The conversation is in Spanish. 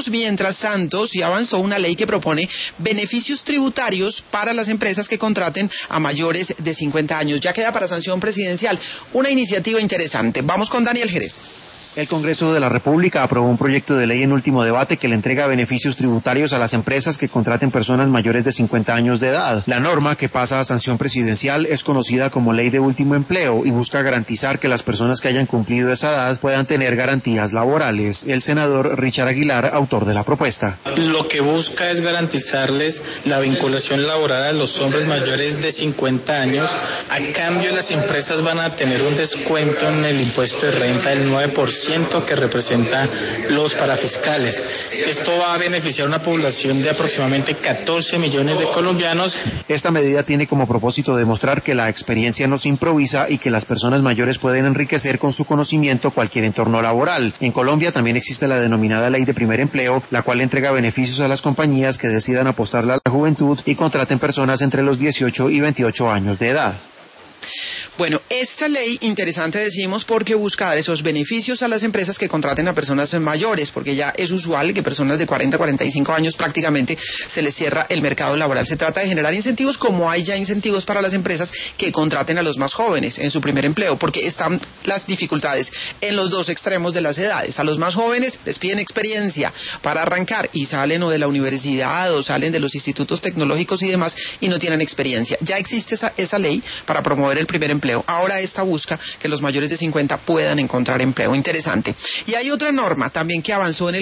Mientras tanto, sí avanzó una ley que propone beneficios tributarios para las empresas que contraten a mayores de 50 años. Ya queda para sanción presidencial. Una iniciativa interesante. Vamos con Daniel Jerez. El Congreso de la República aprobó un proyecto de ley en último debate que le entrega beneficios tributarios a las empresas que contraten personas mayores de 50 años de edad. La norma, que pasa a sanción presidencial, es conocida como Ley de Último Empleo y busca garantizar que las personas que hayan cumplido esa edad puedan tener garantías laborales. El senador Richard Aguilar, autor de la propuesta. Lo que busca es garantizarles la vinculación laboral a los hombres mayores de 50 años. A cambio, las empresas van a tener un descuento en el impuesto de renta del 9%. Que representa los parafiscales. Esto va a beneficiar a una población de aproximadamente 14 millones de colombianos. Esta medida tiene como propósito demostrar que la experiencia no se improvisa y que las personas mayores pueden enriquecer con su conocimiento cualquier entorno laboral. En Colombia también existe la denominada Ley de Primer Empleo, la cual entrega beneficios a las compañías que decidan apostarle a la juventud y contraten personas entre los 18 y 28 años de edad. Bueno, esta ley interesante decimos porque busca dar esos beneficios a las empresas que contraten a personas mayores, porque ya es usual que personas de 40 a 45 años prácticamente se les cierra el mercado laboral. Se trata de generar incentivos como hay ya incentivos para las empresas que contraten a los más jóvenes en su primer empleo, porque están las dificultades en los dos extremos de las edades. A los más jóvenes les piden experiencia para arrancar y salen o de la universidad o salen de los institutos tecnológicos y demás y no tienen experiencia. Ya existe esa ley para promover el primer empleo. Ahora esta busca que los mayores de 50 puedan encontrar empleo. Interesante. Y hay otra norma también que avanzó en el